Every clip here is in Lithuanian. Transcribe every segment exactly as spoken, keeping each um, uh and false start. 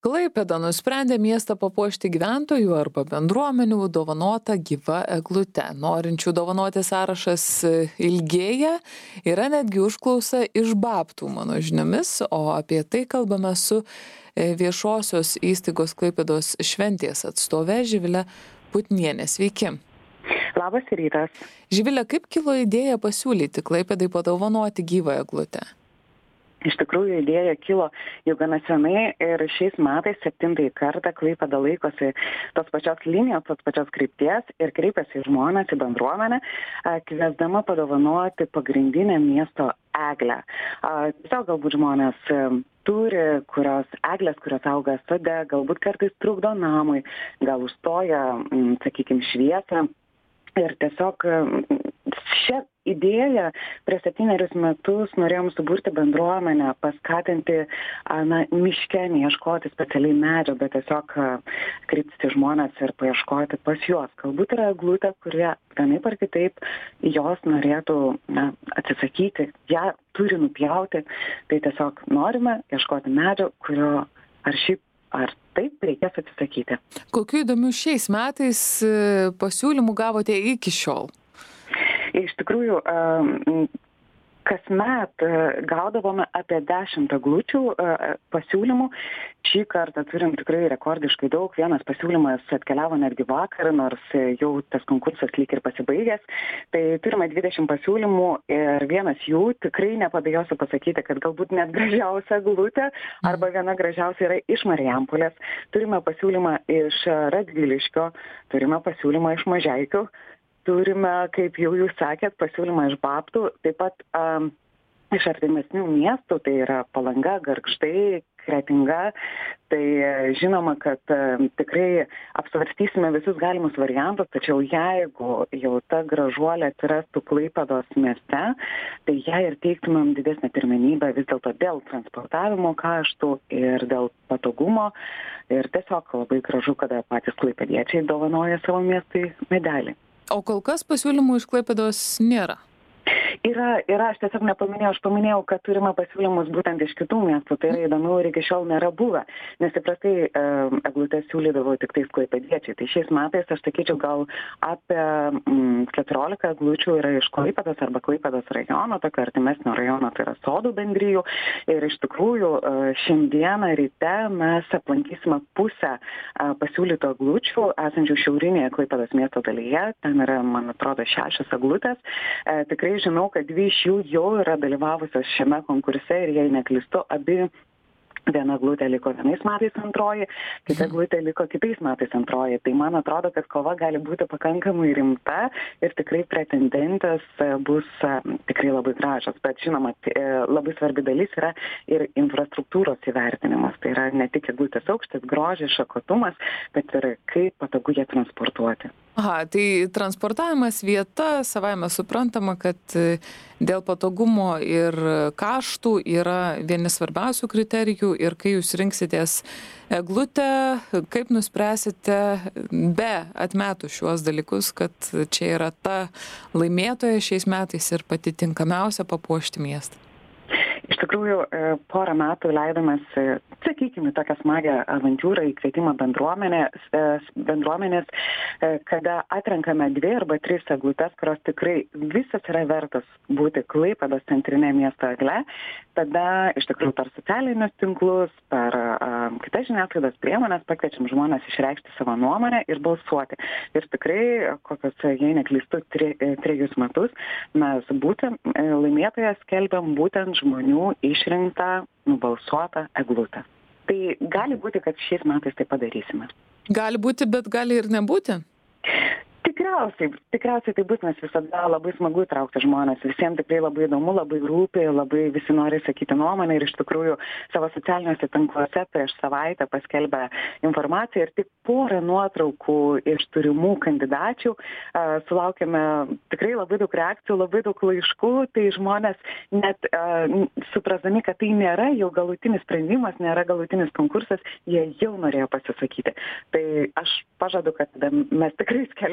Klaipėda nusprendė miestą papuošti gyventojų arba bendruomenių dovanota gyva eglute. Norinčių dovanoti sąrašas ilgėja, yra netgi užklausa iš babtų, mano žiniomis, o apie tai kalbame su viešosios įstaigos Klaipėdos šventės atstove Živile Putnienė. Sveiki. Labas rytas. Živile, kaip kilo idėja pasiūlyti Klaipėdai padovanoti gyvą eglutę? Iš tikrųjų, idėja kilo jau gana senai ir šiais metais septintąjį kartą Klaipėda laikosi tos pačios linijos, tos pačios krypties ir kreipiasi į žmones, į bendruomenę, kviesdama padovanoti pagrindinę miesto eglę. Tiesiog galbūt žmonės turi kurios eglės, kurios auga sode, galbūt kartais trukdo namui, gal užstoja, sakykime, šviesą. Ir tiesiog šią idėją prieš septynerius metus norėjom suburti bendruomenę, paskatinti na, miške, neieškoti specialiai medžio, bet tiesiog kreiptis į žmones ir paieškoti pas juos. Galbūt yra eglutė, kurie vienaip ar kitaip jos norėtų na, atsisakyti, ją turi nupjauti, tai tiesiog norime ieškoti medžio, kurio ar šiaip ar taip reikės atsisakyti. Kokių įdomių šiais metais pasiūlymų gavote iki šiol? Iš tikrųjų, kasmet gaudavome apie dešimt eglučių pasiūlymų. Šį kartą turim tikrai rekordiškai daug. Vienas pasiūlymas atkeliavo netgi vakar, nors jau tas konkursas lyg ir pasibaigęs. Tai turime dvidešimt pasiūlymų ir vienas jų, tikrai nepabijosiu pasakyti, kad galbūt net gražiausia eglutė arba viena gražiausia yra iš Marijampolės. Turime pasiūlymą iš Radviliškio, turime pasiūlymą iš Mažeikių. Turime, kaip jau jūs sakėt, pasiūlymą iš babtų, taip pat um, iš artimesnių miestų, tai yra Palanga, Gargždai, Kretinga. Tai žinoma, kad um, tikrai apsvarstysime visus galimus variantus, tačiau jeigu jau ta gražuolė atsirastų Klaipėdos mieste, tai jai ir teiktumėm didesnę pirmenybę vis dėlto dėl transportavimo kaštų ir dėl patogumo. Ir tiesiog labai gražu, kada patys klaipėdiečiai dovanoja savo miestui medelį. O kol kas pasiūlymų iš Klaipėdos nėra? Yra, yra, aš tiesiog nepaminėjau, aš paminėjau, kad turime pasiūlymus būtent iš kitų miestų, tai yra įdomiau ir iki šiol nėra buvę, nes įprastai e, eglutės siūlydavo tik tais klaipėdiečiai. Tai šiais metais aš sakyčiau gal apie mm, keturiolika eglučių yra iš Klaipėdos arba Klaipėdos rajono, tokio artimesnio rajono, tai yra sodų bendrijų. Ir iš tikrųjų e, šiandieną ryte mes aplankysime pusę e, pasiūlytų eglučių esančių šiaurinėje Klaipėdos miesto dalyje. Ten yra, man atrodo, šešios eglutės. E, tikrai žinau, kad dvi iš jų jau yra dalyvavusios šiame konkurse ir jei neklystu, abi viena eglutė liko vienais metais antroji, kita eglutė liko kitais metais antroji. Tai man atrodo, kad kova gali būti pakankamai rimta ir tikrai pretendentės bus tikrai labai gražios. Bet žinoma, labai svarbi dalis yra ir infrastruktūros įvertinimas. Tai yra ne tik eglutės aukštis, grožis, šakotumas, bet ir kaip patogu ją transportuoti. Aha, tai transportavimas vieta, savaime suprantama, kad dėl patogumo ir kaštų yra vieni svarbiausių kriterijų ir kai jūs rinksitės eglutę, kaip nuspręsite be atmetų šiuos dalykus, kad čia yra ta laimėtoja šiais metais ir pati tinkamiausia papuošti miestą? Iš tikrųjų, porą metų leidomės, sakykime, tokią smagią avantiūrą įkvietimą bendruomenės, bendruomenės, kada atrenkame dvi arba tris eglutes, kurios tikrai visas yra vertas būti Klaipėdos centrinė miesto egle. Tada iš tikrųjų per socialinius tinklus, per uh, kitas žiniasklaidos priemonės pakviečiam žmonės išreikšti savo nuomonę ir balsuoti. Ir tikrai, kokios, jei neklystu, tri, trejus metus mes būtent laimėtoją skelbiam būtent žmonių išrinktą, nubalsuotą eglutę. Tai gali būti, kad šiais metais tai padarysime. Gali būti, bet gali ir nebūti? Tikriausiai, tikriausiai tai bus, nes visada labai smagu įtraukti žmonės. Visiems tikrai labai įdomu, labai rūpi, labai visi nori sakyti nuomonę ir iš tikrųjų savo socialiniuose tinkluose prieš savaitę paskelbę informaciją ir tik porą nuotraukų iš turimų kandidačių uh, sulaukėme tikrai labai daug reakcijų, labai daug laiškų, tai žmonės net uh, suprasdami, kad tai nėra jau galutinis sprendimas, nėra galutinis konkursas, jie jau norėjo pasisakyti. Tai aš pažadu, kad mes tikrai skelbsime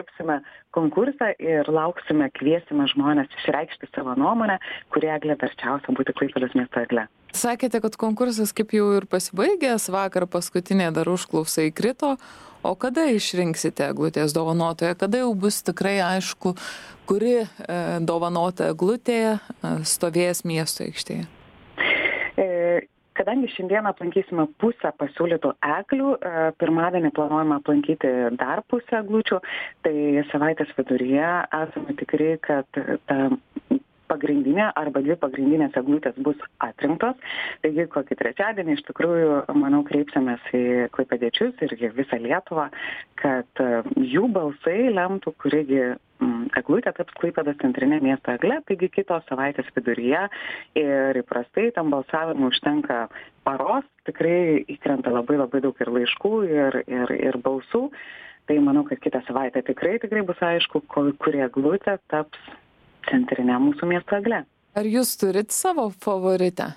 konkursą ir lauksime, kviesime žmonės išreikšti savo nuomonę, kuri eglė verčiausia būti Klaipėdos miesto egle. Sakėte, kad konkursas kaip jau ir pasibaigęs, vakar paskutinė dar užklausa įkrito, o kada išrinksite eglutės dovanotoją, kada jau bus tikrai aišku, kuri e, dovanota eglutė e, stovės miesto aikštėje? Kadangi šiandieną aplankysime pusę pasiūlytų eglių, pirmadienį planuojame aplankyti dar pusę eglučių, tai savaitės viduryje esame tikri, kad ta pagrindinė arba dvi pagrindinės eglutės bus atrinktos. Taigi kokį trečiadienį iš tikrųjų, manau, kreipsimės į klaipėdiečius ir į visą Lietuvą, kad jų balsai lemtų, kurigi eglutė taps Klaipėdos centrinė miesto egle, taigi kitos savaitės viduryje ir įprastai tam balsavimui užtenka paros, tikrai įkrenta labai labai daug ir laiškų ir, ir, ir balsų, tai manau, kad kitą savaitę tikrai, tikrai bus aišku, kuri eglutė taps centrinė mūsų miesto egle. Ar jūs turit savo favoritę?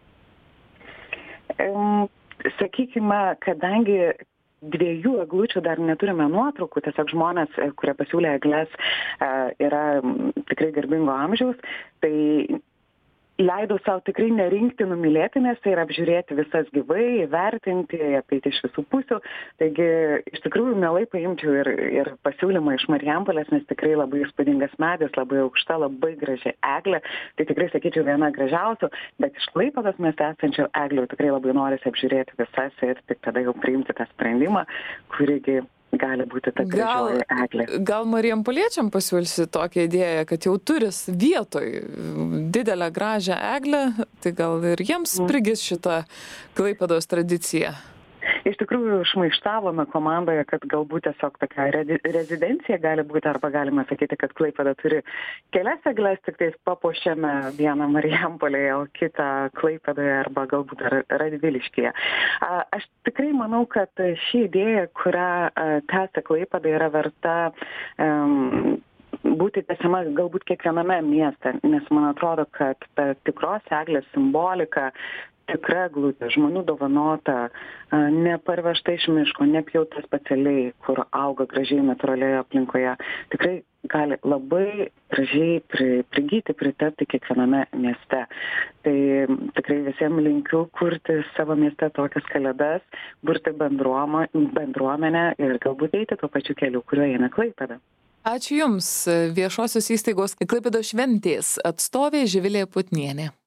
Um, sakykime, kadangi dviejų eglučių dar neturime nuotraukų, tiesiog žmonės, kurie pasiūlė egles, yra tikrai garbingo amžiaus, tai leidau savo tikrai nerinkti numylėtinės ir apžiūrėti visas gyvai, vertinti, apeiti iš visų pusių. Taigi, iš tikrųjų, mielai paimčiau ir, ir pasiūlymą iš Marijampolės, nes tikrai labai įspūdingas medis, labai aukšta, labai graži eglė. Tai tikrai, sakyčiau, viena gražiausių, bet iš Klaipėdos mieste esančių eglių tikrai labai norisi apžiūrėti visas ir tik tada jau priimti tą sprendimą, kurigi gali būti ta gražioji eglė. Gal, gal marijampoliečiam pasiūlysi tokią idėją, kad jau turis vietoj didelę gražią eglę, tai gal ir jiems prigis šitą Klaipėdos tradiciją? Iš tikrųjų, šmaištavome komandoje, kad galbūt tiesiog tokia rezidencija gali būti, arba galima sakyti, kad Klaipėda turi kelias egles, tik tais papuošėme vieną Marijampolėje, o kitą Klaipėdoje arba galbūt Radviliškyje. Aš tikrai manau, kad ši idėja, kurią tęsia Klaipėda, yra verta um, būti tęsiama galbūt kiekviename mieste, nes man atrodo, kad ta tikros eglės simbolika, tikra eglutė, žmonių dovanota, neparvežta iš miško, nepjauta specialiai, kur auga gražiai natūralioje aplinkoje, tikrai gali labai gražiai pri, prigyti, pritapti kiekviename mieste. Tai tikrai visiems linkiu kurti savo mieste tokias kalėdas, burti bendruomenę ir galbūt eiti tuo pačiu keliu, kuriuo eina Klaipėda. Ačiū Jums, viešosios įstaigos Klaipėdos šventės atstovė Živilė Putnienė.